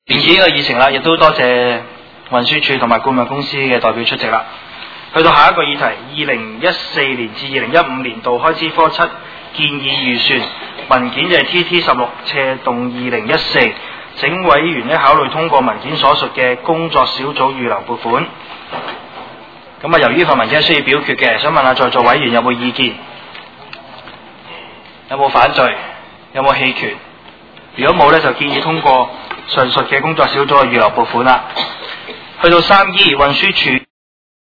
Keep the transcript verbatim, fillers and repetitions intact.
完結呢個議程啦，亦都多謝運輸署同埋顧問公司嘅代表出席啦。去到下一個議題，二零一四年至二零一五年度開支科七建議預算文件就係 T T 十六斜動二零一四，請委員咧考慮通過文件所述嘅工作小組預留撥款。咁啊，由於份文件係需要表決嘅，想問下在座委員有冇意見？有冇反對？有冇棄權？如果冇咧，就建議通過上述嘅工作小組嘅預留撥款啦。去到三 E 運輸署